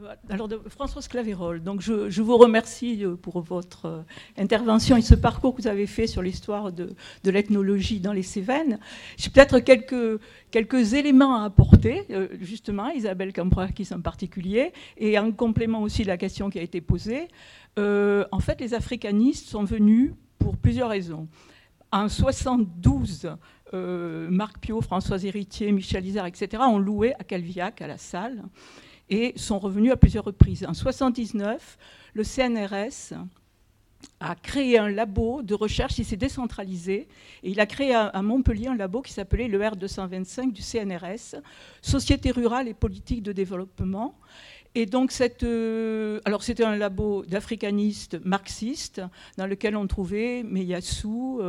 Alors, Françoise Claverol, donc je vous remercie pour votre intervention et ce parcours que vous avez fait sur l'histoire de l'ethnologie dans les Cévennes. J'ai peut-être quelques éléments à apporter, justement, Isabelle Cambourakis en particulier, et en complément aussi de la question qui a été posée. En fait, les africanistes sont venus pour plusieurs raisons. En 72, Marc Piot, Françoise Héritier, Michel Isard, etc. ont loué à Calviac, à la salle, et sont revenus à plusieurs reprises. En 1979, le CNRS a créé un labo de recherche, il s'est décentralisé, et il a créé à Montpellier un labo qui s'appelait le R225 du CNRS, Société rurale et politique de développement. Et donc, alors c'était un labo d'africanistes marxistes dans lequel on trouvait Meyassou,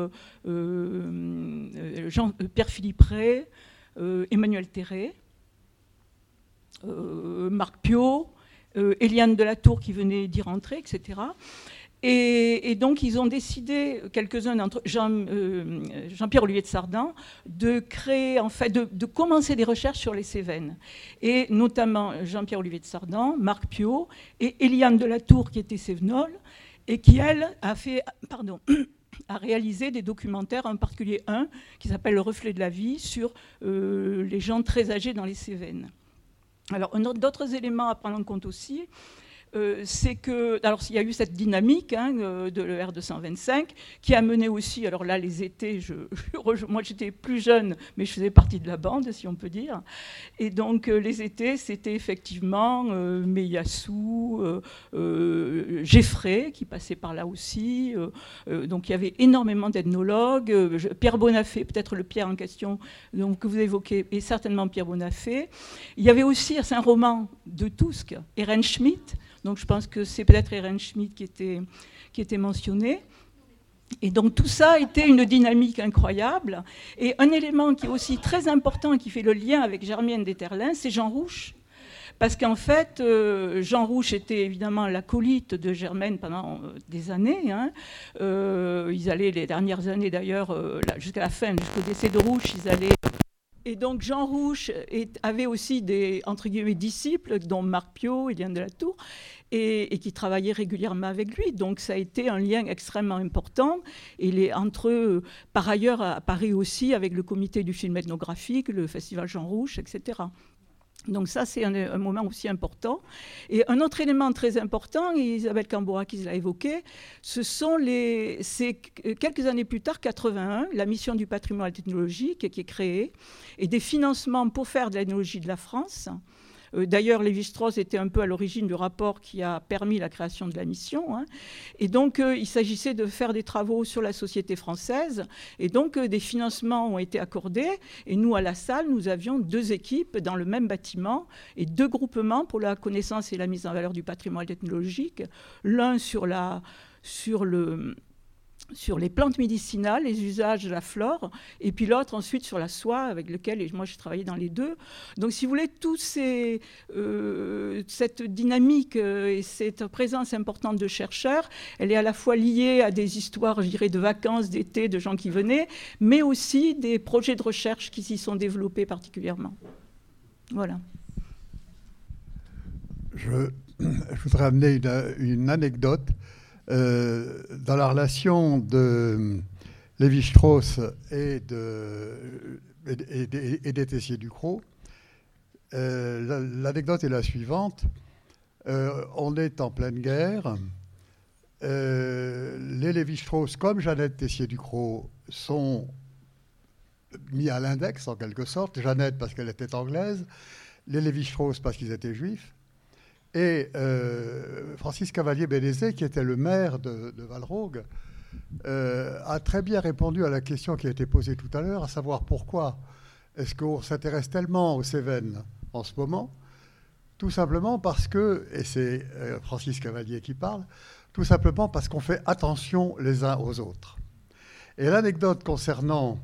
Pierre-Philippe Ray, Emmanuel Terré, Marc Piot, Éliane de la Tour qui venait d'y rentrer, etc. Et donc, ils ont décidé, quelques-uns d'entre eux, Jean-Pierre Olivier de Sardan, de créer, en fait, de commencer des recherches sur les Cévennes. Et notamment Jean-Pierre Olivier de Sardan, Marc Piot et Éliane de la Tour, qui était cévenole, et qui, elle, a réalisé des documentaires, en particulier un qui s'appelle Le reflet de la vie, sur les gens très âgés dans les Cévennes. Alors, d'autres éléments à prendre en compte aussi, c'est que, alors il y a eu cette dynamique de l'ER225 qui a mené aussi, alors là les étés, moi j'étais plus jeune, mais je faisais partie de la bande, si on peut dire, et donc les étés c'était effectivement Meyassou, Geffray qui passait par là aussi, donc il y avait énormément d'ethnologues, Pierre Bonafé, peut-être le Pierre en question donc, que vous évoquez, est certainement Pierre Bonafé. Il y avait aussi, c'est un roman de Tusk, Eren Schmidt. Donc je pense que c'est peut-être Eren Schmidt qui était mentionné. Et donc tout ça a été une dynamique incroyable. Et un élément qui est aussi très important et qui fait le lien avec Germienne d'Eterlin, c'est Jean Rouch. Parce qu'en fait, Jean Rouch était évidemment l'acolyte de Germaine pendant des années. Ils allaient, les dernières années d'ailleurs, jusqu'à la fin, jusqu'au décès de Rouch, ils allaient... Et donc Jean Rouch avait aussi des, entre guillemets, disciples, dont Marc Piot, Éliane de la Tour, et qui travaillaient régulièrement avec lui. Donc ça a été un lien extrêmement important. Et entre eux, par ailleurs, à Paris aussi, avec le comité du film ethnographique, le festival Jean Rouch, etc. Donc ça, c'est un moment aussi important. Et un autre élément très important, et Isabelle Cambourakis l'a évoqué, c'est quelques années plus tard, 81, la mission du patrimoine ethnologique qui est créée, et des financements pour faire de l'ethnologie de la France. D'ailleurs, Lévi-Strauss était un peu à l'origine du rapport qui a permis la création de la mission. Et donc, il s'agissait de faire des travaux sur la société française. Et donc, des financements ont été accordés. Et nous, à la salle, nous avions 2 équipes dans le même bâtiment et 2 groupements pour la connaissance et la mise en valeur du patrimoine ethnologique. L'un sur les plantes médicinales, les usages de la flore, et puis l'autre ensuite sur la soie, avec lequel, et moi j'ai travaillé dans les 2. Donc si vous voulez, cette dynamique et cette présence importante de chercheurs, elle est à la fois liée à des histoires, je dirais, de vacances, d'été, de gens qui venaient, mais aussi des projets de recherche qui s'y sont développés particulièrement. Voilà. Je voudrais amener une anecdote. Dans la relation de Lévi-Strauss et des Tessier-Ducrot, l'anecdote est la suivante. On est en pleine guerre. Les Lévi-Strauss, comme Jeannette Tessier-Ducrot, sont mis à l'index en quelque sorte. Jeannette parce qu'elle était anglaise, les Lévi-Strauss parce qu'ils étaient juifs. Et Francis Cavalier-Bénézet, qui était le maire de Valraugue, a très bien répondu à la question qui a été posée tout à l'heure, à savoir pourquoi est-ce qu'on s'intéresse tellement aux Cévennes en ce moment. Tout simplement parce que, et c'est Francis Cavalier qui parle, tout simplement parce qu'on fait attention les uns aux autres. Et l'anecdote concernant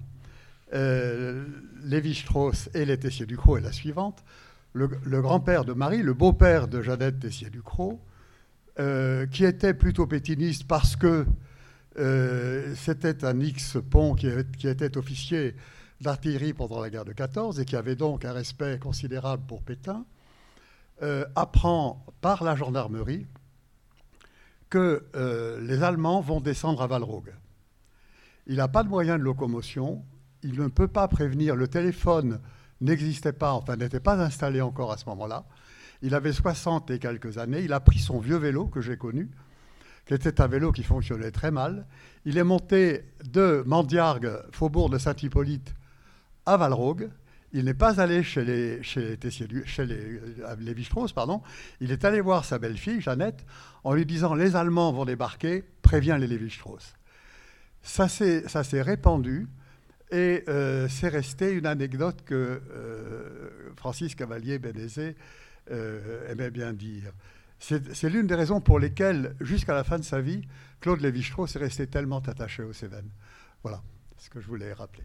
Lévi-Strauss et les Tessier-Ducrot est la suivante. Le grand-père de Marie, le beau-père de Jeannette Tessier-Ducrot, qui était plutôt pétiniste parce que c'était un X-Pont qui était officier d'artillerie pendant la guerre de 14 et qui avait donc un respect considérable pour Pétain, apprend par la gendarmerie que les Allemands vont descendre à Walrauge. Il n'a pas de moyens de locomotion, il ne peut pas prévenir, le téléphone n'existait pas, enfin n'était pas installé encore à ce moment-là. Il avait 60 et quelques années, il a pris son vieux vélo que j'ai connu, qui était un vélo qui fonctionnait très mal. Il est monté de Mandiargue, faubourg de Saint-Hippolyte, à Walrauge. Il n'est pas allé chez les Lévi-Strauss, pardon. Il est allé voir sa belle-fille, Jeannette, en lui disant « Les Allemands vont débarquer, préviens les Lévi-Strauss ». Ça s'est répandu et c'est resté une anecdote que Francis Cavalier-Bénézé aimait bien dire. C'est l'une des raisons pour lesquelles, jusqu'à la fin de sa vie, Claude Lévi-Strauss est resté tellement attaché aux Cévennes. Voilà ce que je voulais rappeler.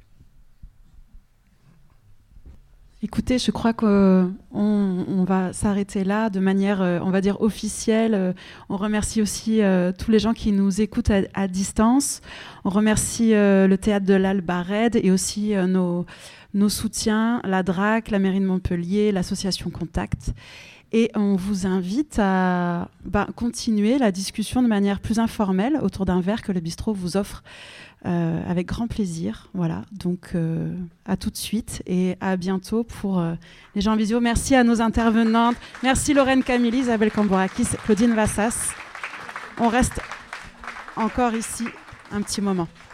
Écoutez, je crois qu'on va s'arrêter là de manière, on va dire, officielle. On remercie aussi tous les gens qui nous écoutent à distance. On remercie le Théâtre de l'Albarède et aussi nos soutiens, la DRAC, la mairie de Montpellier, l'association Contact. Et on vous invite à continuer la discussion de manière plus informelle autour d'un verre que le bistrot vous offre avec grand plaisir. Voilà, donc à tout de suite et à bientôt pour les gens en visio. Merci à nos intervenantes. Merci Lorraine Camilli, Isabelle Cambourakis, Claudine Vassas. On reste encore ici un petit moment.